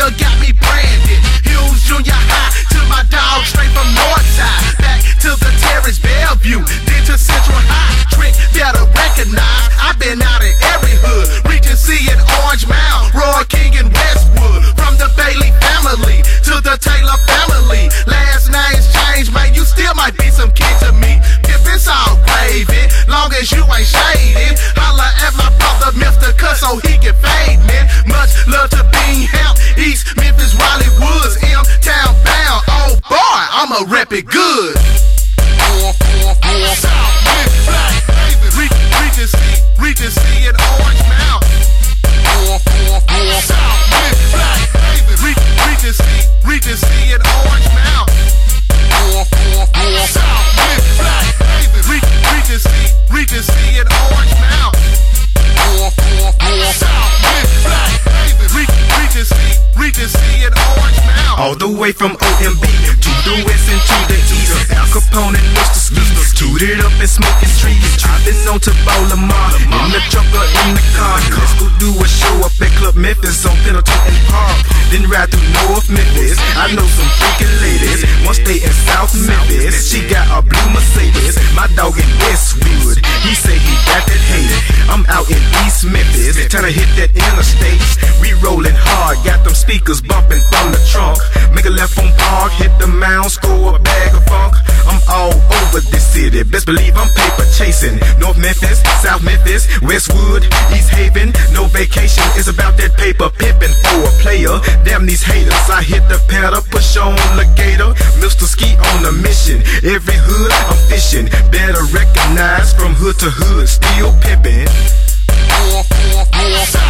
Mama got me branded. Hughes Junior High to my dog straight from Northside. Back to the Terrace Bellevue, then to Central High. Trick better recognize, I've been out in every hood. Regency and Orange Mound, Roy King and Westwood. From the Bailey family to the Taylor family. Last names changed, man, you still might be some kid to me. If it's all gravy, long as you ain't shaded. Holla at my brother Mr. Cuss so he can fade, man. Much love to Bingham, East Memphis, Raleigh Woods, M-Town bound. Oh boy, I'ma rep it good. Regency and Orange Mound. Regency and Orange Mound. Regency and Orange Mound. Regency and Orange Mound. All the way from OMB to the west and to the east. Al Capone and Mr. Ski, tooted up and smoking trees. I've been on to Baltimore, in the truck or in the car. Let's go do a show up at Club Memphis on Pendleton and Park. Then ride through North Memphis. I know some freaking ladies. One stay in South Memphis. She got a blue Mercedes. My dog in Westwood, he say he got that hate. I'm out in East Memphis, trying to hit that interstate. We rolling hard, got them speakers bumping from the trunk. Make a left on Park, hit the mound, score a bag of funk. I'm all over this city, best believe I'm paper chasing. North Memphis, South Memphis, Westwood, East Haven. No vacation, it's about that paper pimping for a player. Damn these haters, I hit the pedal, push on the gator. Mr. Ski on a mission, every hood I'm fishing. Better recognize from hood to hood, still pimping.